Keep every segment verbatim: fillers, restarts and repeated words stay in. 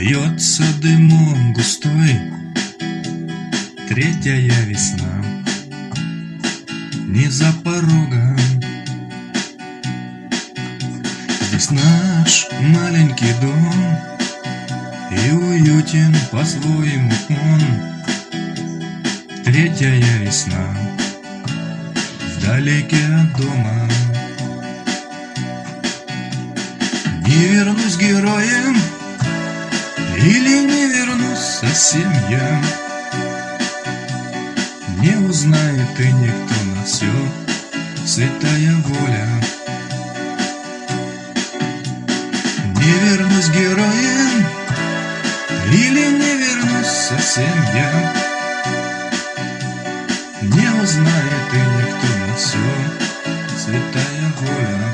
Вьется дымом густой третья весна. Не за порогом здесь наш маленький дом, и уютен по-своему он. Третья весна вдалеке от дома. Не вернусь героем или не вернусь совсем я, не узнает и никто на все, святая воля. Не вернусь героем или не вернусь совсем я, не узнает и никто на все, святая воля.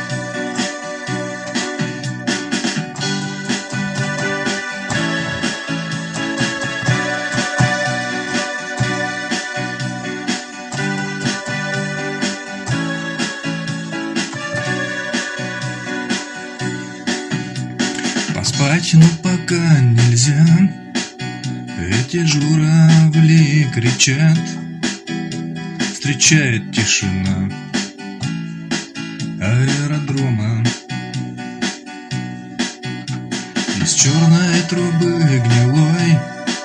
Поспать, но пока нельзя, эти журавли кричат, встречает тишина аэродрома. Из черной трубы гнилой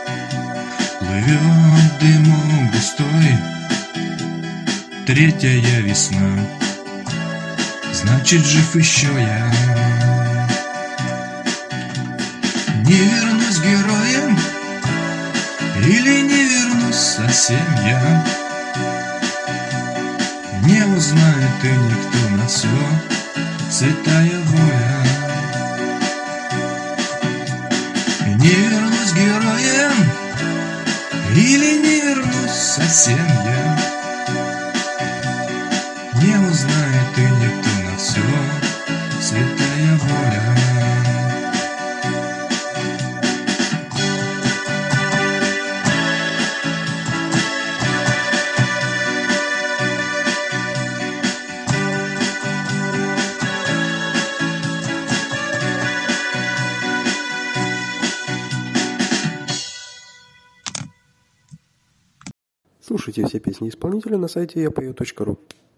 плывет дымом густой третья весна, значит, жив еще я. Не вернусь героем или не вернусь совсем я, не узнает и никто на все, святая воля. Не вернусь героем или не вернусь совсем я, не узнает и никто на все, святая воля. Слушайте все песни исполнителя на сайте я пою точка ру.